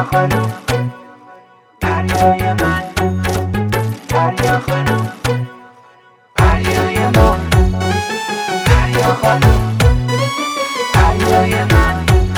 پریا خانوم، پریای من، پریا خانوم، پریای ما، پریا خانوم، پریای من.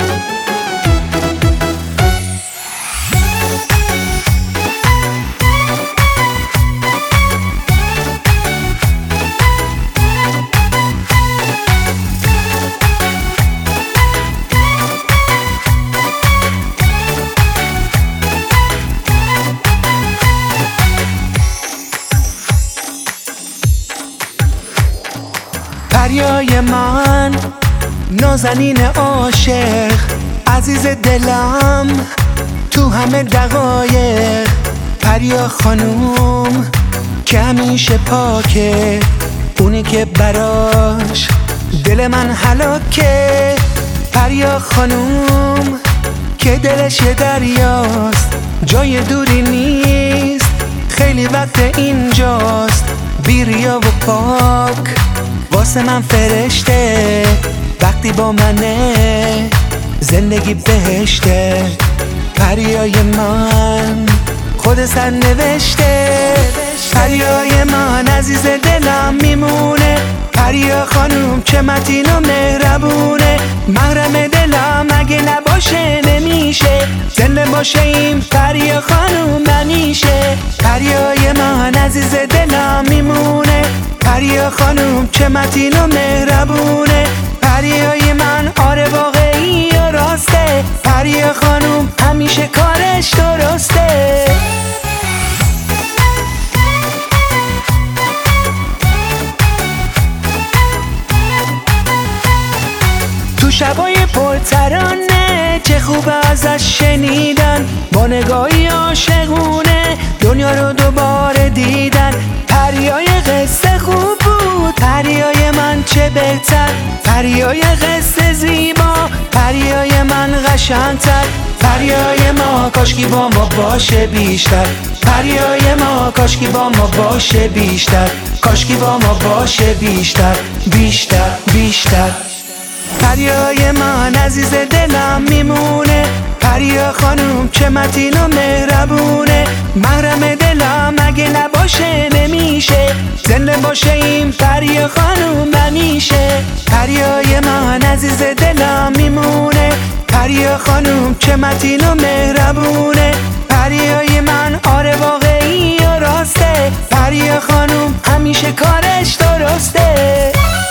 پریای من، نازنین عاشق، عزیز دلم تو همه دقایق. پریا خانوم که همیشه پاکه، اونی که براش دل من هلاکه. پریا خانوم که دلش یه دریاست، جای دوری نیست، خیلی وقت اینجاست. بیریا و پاک واسه من فرشته، وقتی با منه زندگی بهشته. پریای من خود سر نوشته، پریای من عزیز دلم میمونه. پریا خانوم چه متین و مهربونه، محرم دلم اگه نباشه نمیشه، زنده باشه این پریا خانوم همیشه. پریای من عزیز دلم میمونه، پریا خانوم چه متین و مهربونه. پریای من آره واقعی و راسته، پریا خانوم همیشه کارش درسته. تو شبای پرترانه چه خوب ازش شنیدن، با نگاهی عاشقونه دنیا رو دوباره دیدن. پریای قصه خوب بود، پریای من چه بهتر، پریای قصه زیبا، پریای من قشنگتر. پریای ما کاشکی با ما باشه بیشتر، پریای ما کاشکی با ما باشه بیشتر، کاشکی با ما باشه بیشتر بیشتر بیشتر. پریای من عزیز دلم میمونه، پریا خانوم چه متین و مهربونه، محرم دلم اگه نباشه نمیشه، زنده باشه این پریا خانوم همیشه. پریای من عزیز دلم میمونه، پریا خانوم چه متین و مهربونه. پریای من آره واقعی و راسته، پریا خانوم همیشه کارش درسته.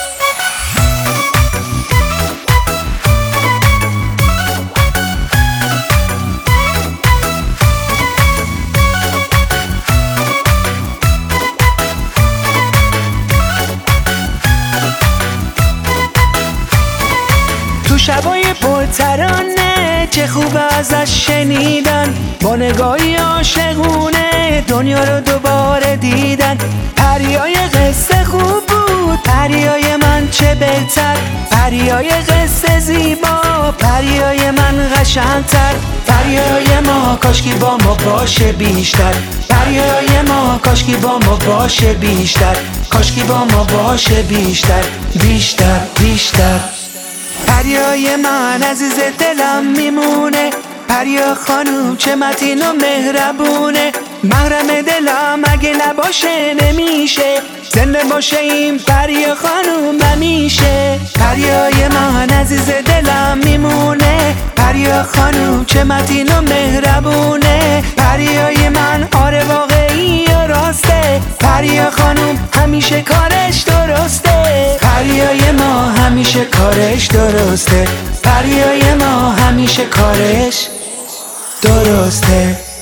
تو شبای پرترانه چه خوب ازش شنیدن، با نگاهی عاشقونه دنیا رو دوباره دیدن. پریای قصه خوب بود، پریای من چه بهتر، پریای قصه زیبا، پریای من قشنگتر. پریای ما کاشکی با ما باشه بیشتر، پریای ما کاشکی با ما باشه بیشتر، کاشکی با ما باشه بیشتر بیشتر بیشتر. پریای من عزیز دلم میمونه، پریا خانوم چه متین و مهربونه، محرم دلم اگه نباشه نمیشه، زنده باشه این پریا خانوم همیشه. پریای من عزیز دلم میمونه، پریا خانوم چه متین و مهربونه. پریای من آره واقعی و راسته، پریا خانوم همیشه کارش درسته. پریای ما همیشه کارش درسته، پریای ما همیشه کارش درسته.